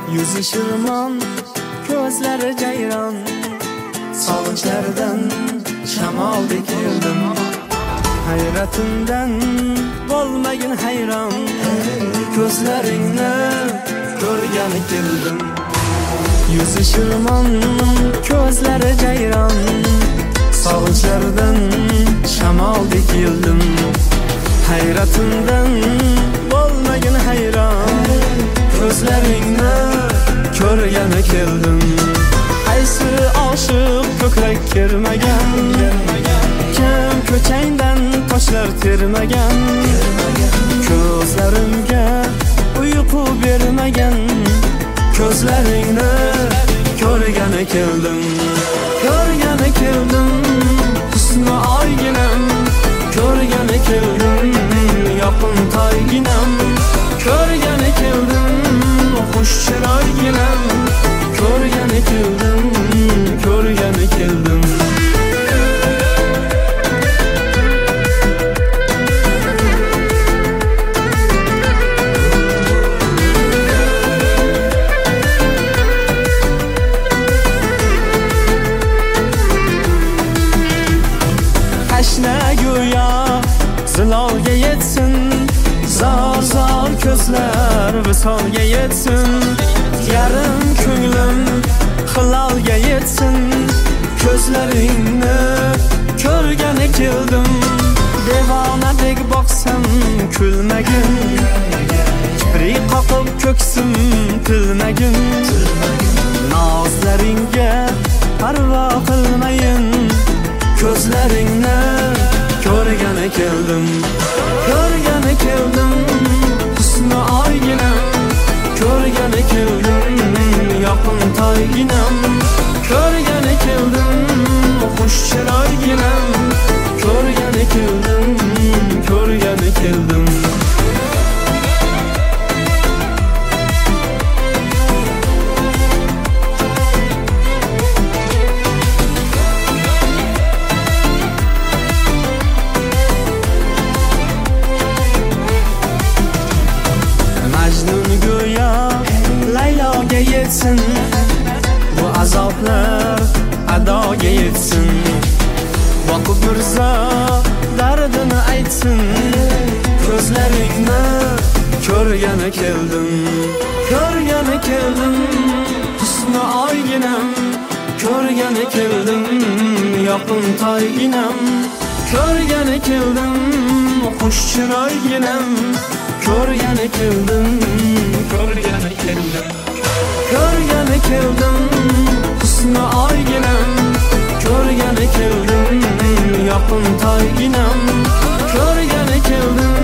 Yüzü şırman, gözleri ceyran, sağlıklardan şamal dikildim. Hayratından olmayın hayran, gözlerini görgeni geldim. Yüzü şırman, gözleri ceyran, sağlıklardan şamal dikildim. Hayratından olmayın hayran, gözlerini görgeni geldim. Qaysi aşık ko'krak kirmagan, kim ko'changdan toshlar termagan, ko'zlarimga uyqu bermagan, ko'zlaringni ko'rgani keldim. Ko'rgani keldim, husni oyginam, ko'rgani keldim, yoqim toyginam, ko'rgani keldim, xush chiroyginam, ko'rgani keldim, ko'rgani keldim. Tashna go'yo zilolga yetsin, zor zor ko'zlar visolga yetsin, yarim ko'nglim hilolga yetsin, ko'zlaringni ko'rgani keldim. Devonadek boqsam kulmagin, kiprik qoqib ko'ksim tilmagin, nozlaringga parvo qilmayin, ko'zlaringni ko'rgani keldim. Ko'rgani keldim, husni oyginam, ko'rgani keldim, yoqim toyginam, ko'rgani keldim, xush chiroyginam, ko'rgani keldim, ko'rgani keldim. Majnun go'yo Layloga yetsin, bu azoblar adoga yetsin, Boqib Mirzo dardini aytsin, ko'zlaringni ko'rgani keldim. Ko'rgani keldim, husni oyginam, ko'rgani keldim, yoqim toyginam, ko'rgani keldim, xush chiroyginam, ko'rgani keldim, ko'rgani keldim. Ko'rgani keldim, husni oyginam, ko'rgani keldim, yoqim toyginam, ko'rgani keldim,